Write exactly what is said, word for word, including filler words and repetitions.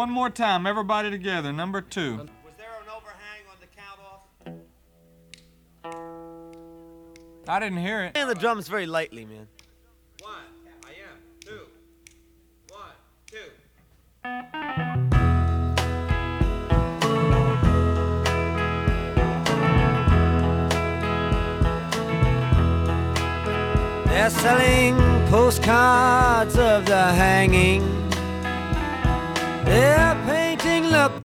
one more time, everybody together, number two. Was there an overhang on the count off? I didn't hear it. Playing the drums very lightly, man. One, I am. Two. One, two. They're selling postcards of the hanging. They're painting the